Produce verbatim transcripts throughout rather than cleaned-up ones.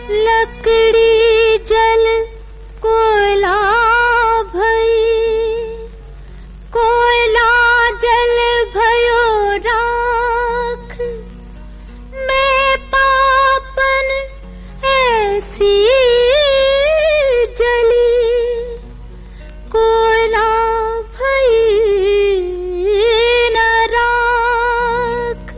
लकड़ी जल कोयला भई, कोयला जल भयो राख, मैं पापन ऐसी जली, कोयला भई न राख।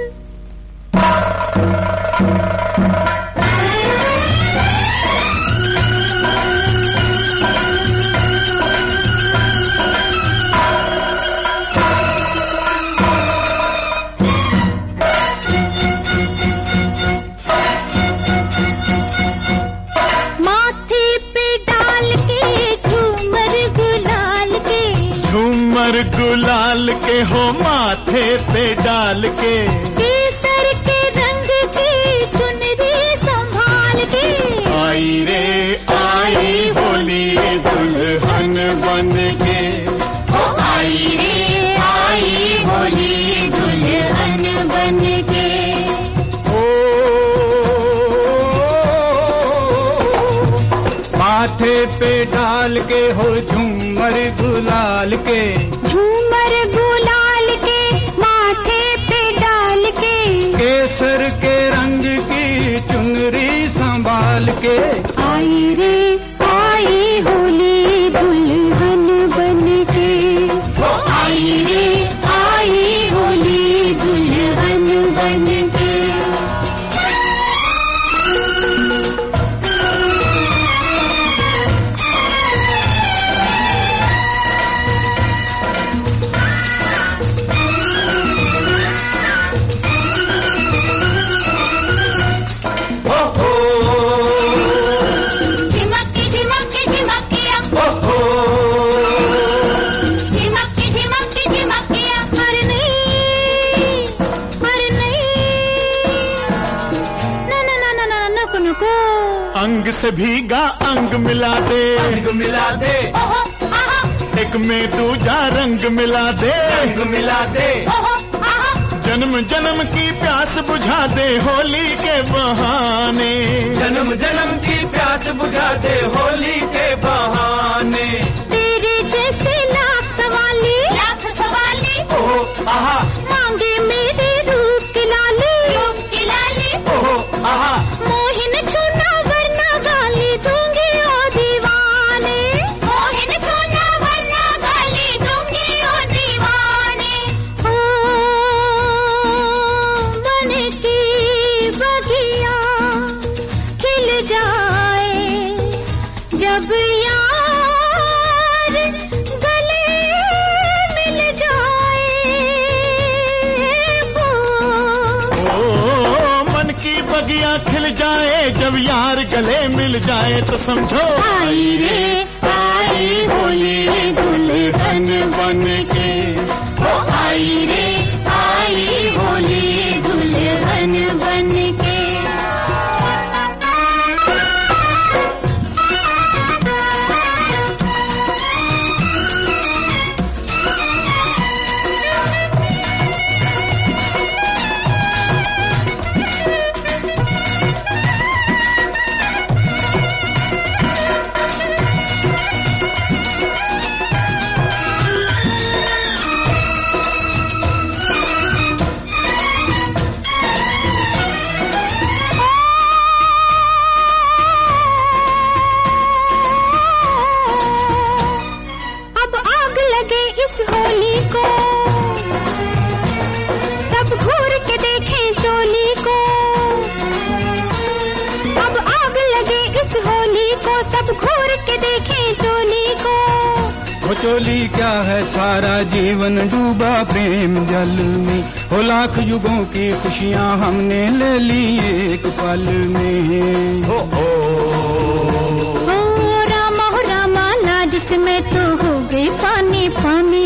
झूमर गुलाल के हो माथे पे डाल के, केसर के रंग की चुनरी संभाल के, आई रे आई होली दुल्हन बन के, ओ आई रे आई होली दुल्हन बन के। ओ माथे पे डाल के हो झूमर गुलाल के, झूमर गुलाल के माथे पे डाल के, केसर के रंग की चुनरी संभाल के, आई रे आई होली दुल्हन बन के, ओ आई रे आई होली दुल्हन बन के। अंग से भीगा अंग मिला दे, अंग मिला दे, एक में दूजा रंग मिला दे, रंग मिला दे, जन्म जन्म की प्यास बुझा दे होली के बहाने, जन्म जन्म की प्यास बुझा दे होली के बहाने। तेरे जैसे लाख सवाली, लाख सवाली, ओहो आहा, मांगे मेरे रूप की लाली, रूप की लाली, ओहो आहा, मोहिन छूना वरना गाली दूंगी ओ दीवाने, मोहिन छूना वरना गाली दूंगी ओ दीवाने। ओ मन की बगिया खिल जाए जब यार गले मिल जाए, ओ मन की बगिया खिल जाए जब यार गले मिल जाए, तो समझो आई रे आई होली दुल्हन बन के, ओ आई रे आई होली दुल्हन बन के। चोली क्या है सारा जीवन डूबा प्रेम जल में, हो लाख युगों की खुशियाँ हमने ले ली एक पल में। हो हो ओ रामा हो रामा लाज से मैं तो हो गई पानी पानी,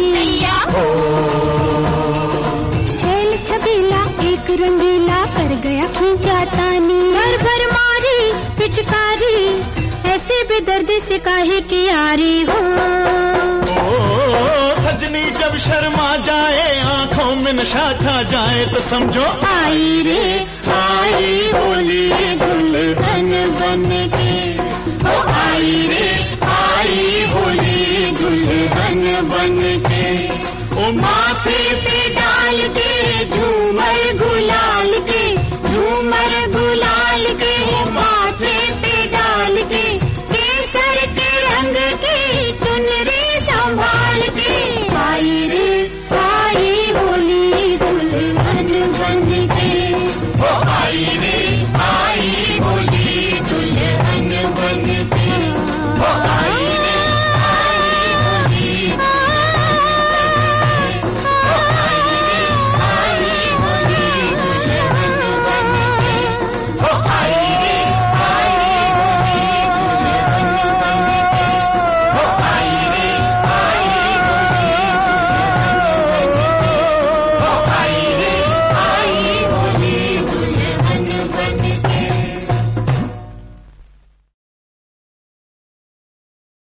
छेल छबीला एक रंगीला कर गया खींचा तानी, भर भर मारी पिचकारी ऐसे बेदर्दी से काहे की यारी हो। सजनी जब शर्मा जाए आंखों में नशा छा जाए तो समझो आई रे आई होली दुल्हन बन के। ओ आई रे आई होली दुल्हन बन के। ओ माथे पे डाल के झूमर गुलाल के, झूमर गुलाल के। ओ माथे पे डाल के केसर के रंग की चुनरी संभाल के। आई रे आई होली दुल्हन बन के। ओ आई रे